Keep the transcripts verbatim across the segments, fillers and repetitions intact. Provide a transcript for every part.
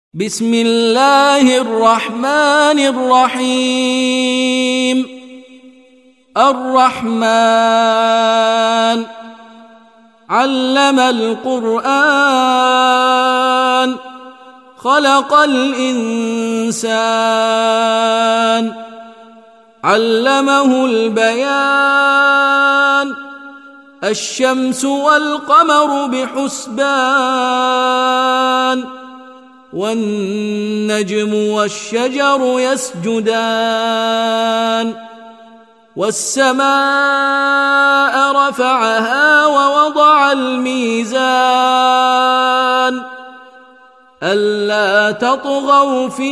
بسم الله الرحمن الرحيم. الرحمن علم القرآن خلق الإنسان علمه البيان الشمس والقمر بحسبان والنجم والشجر يسجدان والسماء رفعها ووضع الميزان ألا تطغوا في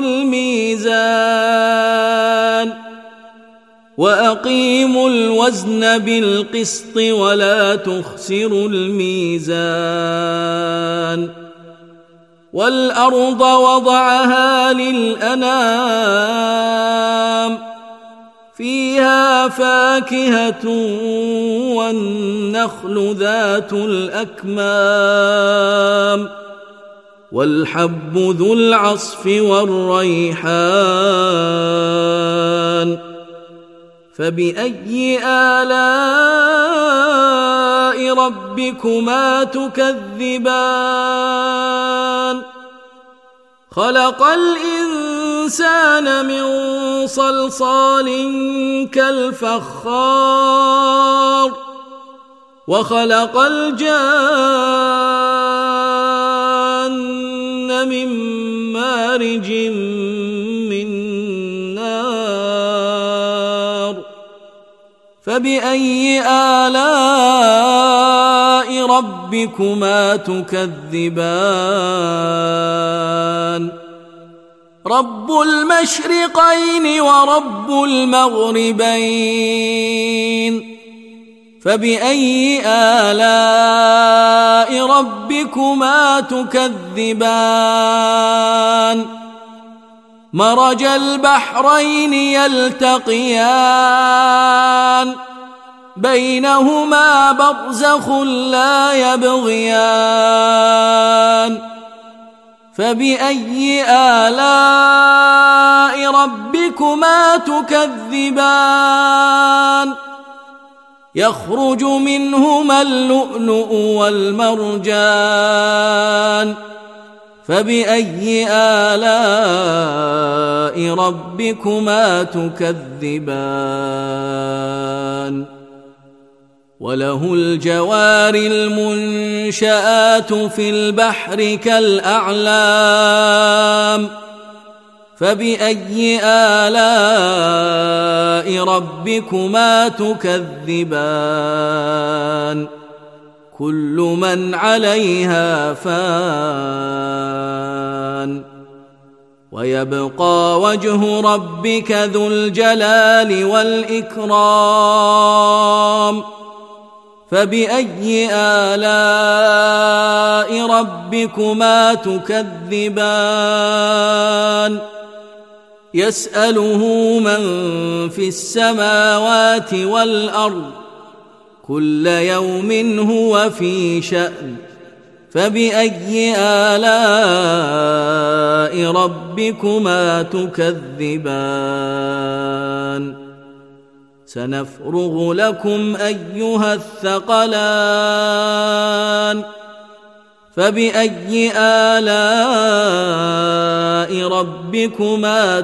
الميزان وأقيموا الوزن بالقسط ولا تخسروا الميزان والأرض وضعها للأنام فيها فاكهة والنخل ذات الأكمام والحب ذو العصف والريحان فبأي آلاء ربكما تكذبان خلق الإنسان من صلصال كالفخار وخلق الجان من مارج من نار فبأي آلاء ربكما تكذبان رب المشرقين ورب المغربين فبأي آلاء ربكما تكذبان مرج البحرين يلتقيان بينهما برزخ لا يبغيان فبأي آلاء ربكما تكذبان يخرج منهما اللؤلؤ والمرجان فبأي آلاء ربكما تكذبان وله الجوار المنشآت في البحر كالأعلام فبأي آلاء ربكما تكذبان كل من عليها فان ويبقى وجه ربك ذو الجلال والإكرام فبأي آلاء ربكما تكذبان يسأله من في السماوات والأرض كل يوم هو في شأن فبأي آلاء ربكما تكذبان سنفرغ لكم أيها الثقلان فبأي آلاء ربكما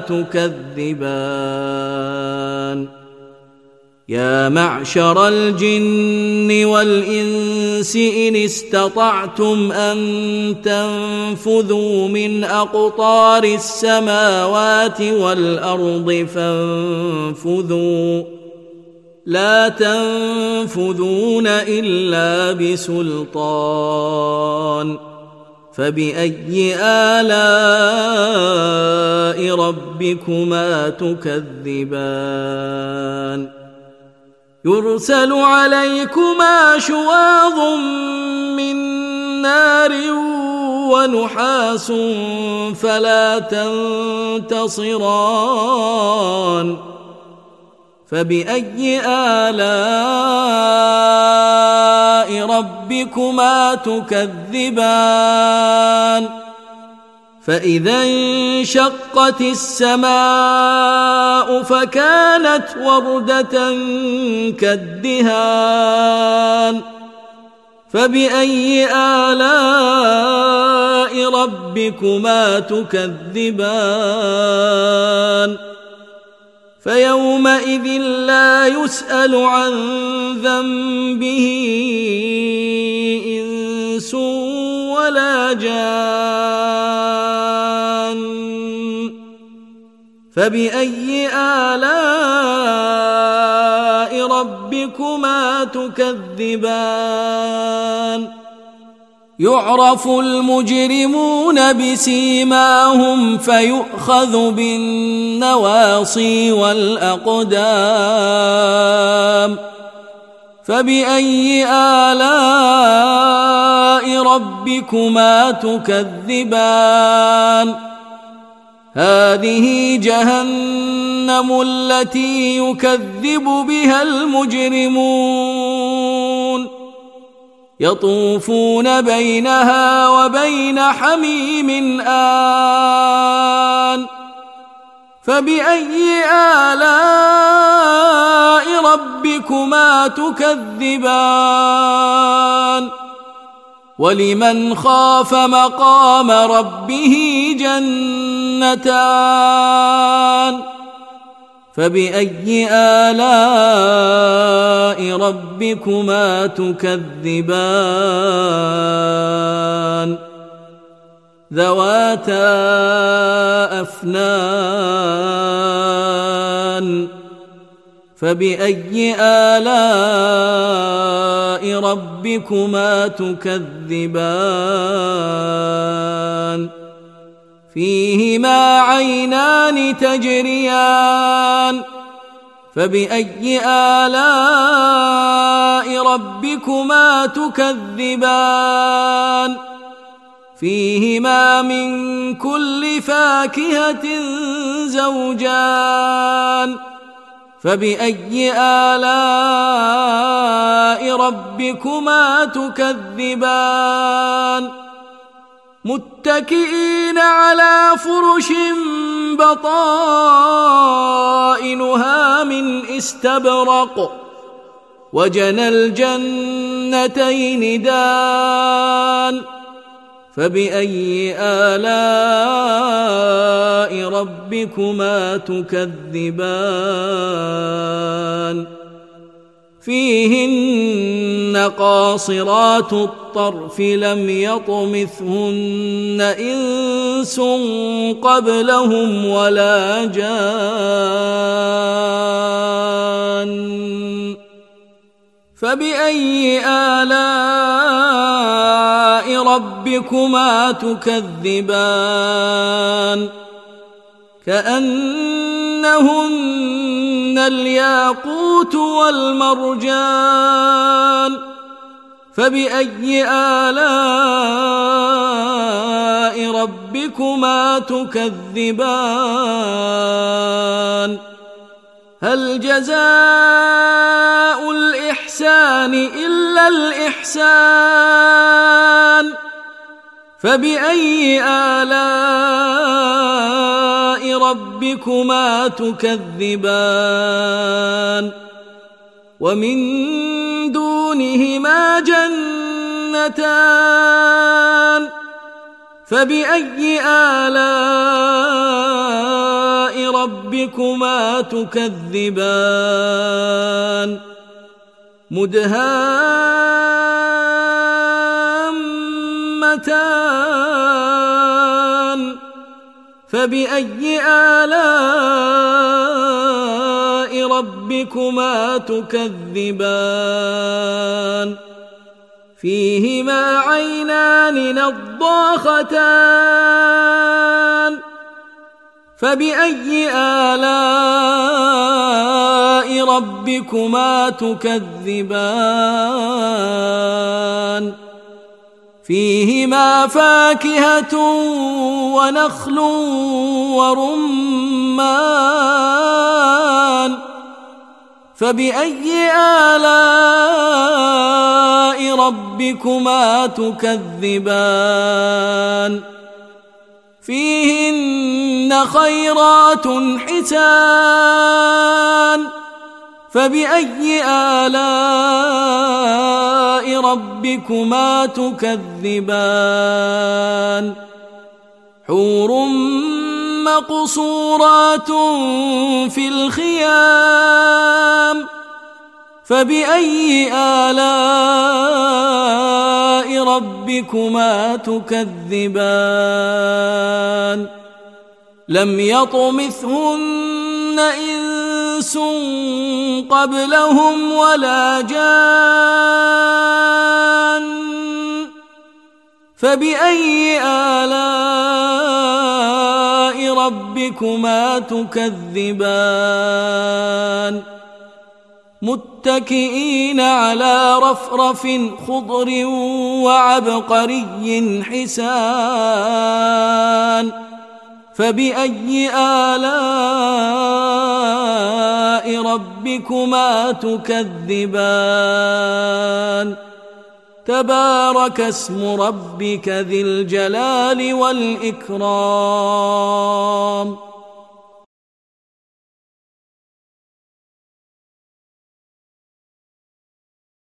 تكذبان يا معشر الجن والإنس إن استطعتم أن تنفذوا من أقطار السماوات والأرض فانفذوا لا تنفذون إلا بسلطان فبأي آلاء ربكما تكذبان يرسل عليكما شواظ من نار ونحاس فلا تنتصران فبأي آلاء ربكما تكذبان فإذا انشقت السماء فكانت وردة كالدهان فبأي آلاء ربكما تكذبان فيومئذ لا يسأل عن ذنبه إنس ولا جان فبأي آلاء ربكما تكذبان يعرف المجرمون بسيماهم فيؤخذ بالنواصي والأقدام فبأي آلاء ربكما تكذبان هذه جهنم التي يكذب بها المجرمون يطوفون بينها وبين حميم آن فبأي آلاء ربكما تكذبان ولمن خاف مقام ربه جنتان فبأي آلاء ربكما تكذبان ذواتا أفنان فبأي آلاء ربكما تكذبان فيهما عينان تجريان فبأي آلاء ربكما تكذبان فيهما من كل فاكهة زوجان فبأي آلاء ربكما تكذبان متكئين على فرش بطائنها من استبرق وجنى الجنتين دان فبأي آلاء ربكما تكذبان فيهن قاصرات الطرف لم يطمثهن إنس قبلهم ولا جان فبأي آلاء ربكما تكذبان كأنهن الياقوت والمرجان فبأي آلاء ربكما تكذبان هل جزاء الإحسان إلا الإحسان فبأي آلاء ربكما تكذبان ومن دونهما جنتان فبأي آلاء ربكما تكذبان مدهامتان فبأي آلاء ربكما تكذبان فيهما عينان نضاختان فبأي آلاء ربكما تكذبان فيهما فاكهة ونخل ورمان فبأي آلاء ربكما تكذبان فيهن خيرات حسان فبأي آلاء ربكما تكذبان حور مقصورات في الخيام فبأي آلاء ربكما تكذبان لم يطمثهن إنس قبلهم ولا جان فبأي آلاء ربكما تكذبان متكئين على رفرف خضر وعبقري حسان فبأي آلاء ربكما تكذبان تبارك اسم ربك ذي الجلال والإكرام